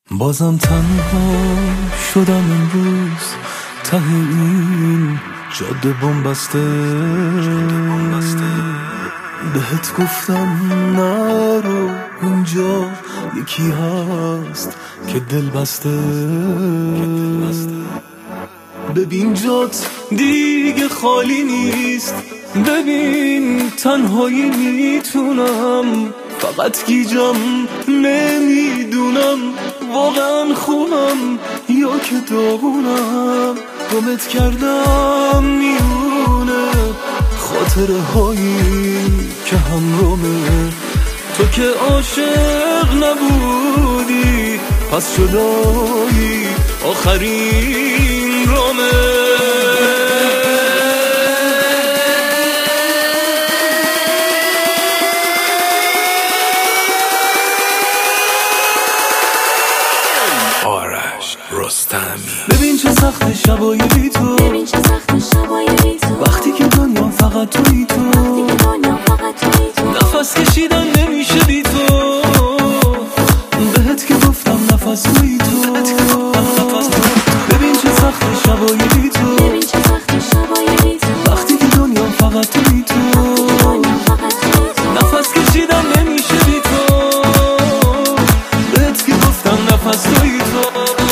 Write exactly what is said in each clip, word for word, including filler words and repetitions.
بازم تنها شدم امروز ته این جاده بنبسته. بهت گفتم نرو اینجا یکی هست که دل بسته. ببین جات دیگه خالی نیست، ببین تنهایی میتونم فقط گیجم نمیدونم واقعا خونم یا که داغونم. گمت کردم میونه خاطره هایی که همرامه، تو که عاشق نبودی پس جدایی آخرین رامه. آرش رستمی. ببین چه سخت شبای بی تو، ببین چه سخت شبای بی تو، وقتی که دنیا فقط توی تو، وقتی که دنیا فقط توی تو، نفس کشیدن نمیشه بی تو. بهت که گفتم نفس توی تو. ببین چه سخت شبای بی تو، ببین چه سخت شبای بی تو، وقتی که دنیا فقط توی تو، دنیا فقط توی تو، نفس کشیدن نمیشه بی تو. بهت که گفتم نفس توی تو.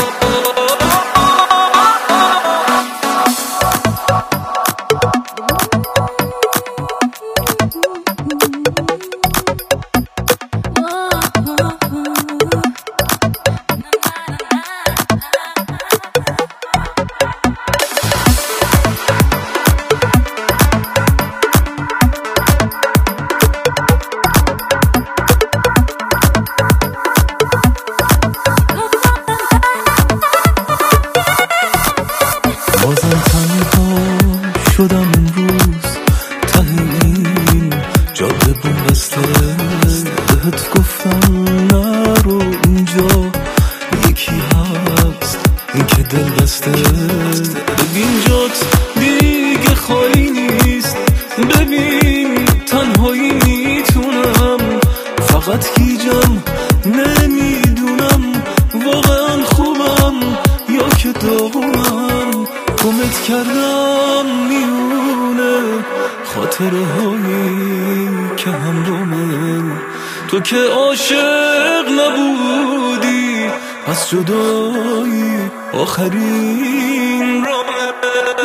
بازم تنها شدم امروز ته این جاده بنبسته. بهت گفتم نرو اینجا یکی هست این که دل بسته. ببین جات دیگه خالی نیست، ببین تنهایی میتونم فقط گیجم نمیدونم واقعا خوبم یا که داغونم. گمت کردم میونه خاطره هایی که همرامه، تو که عاشق نبودی پس جدایی آخرین رامه.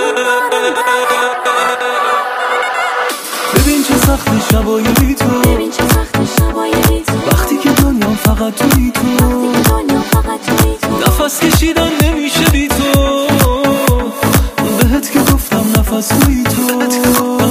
ببین چه سخت شبای بی تو، ببین چه سخت شبای بی تو، وقتی که دنیا فقط توی تو، وقتی که دنیا فقط توی تو، نفس کشیدن نمیشه بی تو. بهت که گفتم نفس توی تو.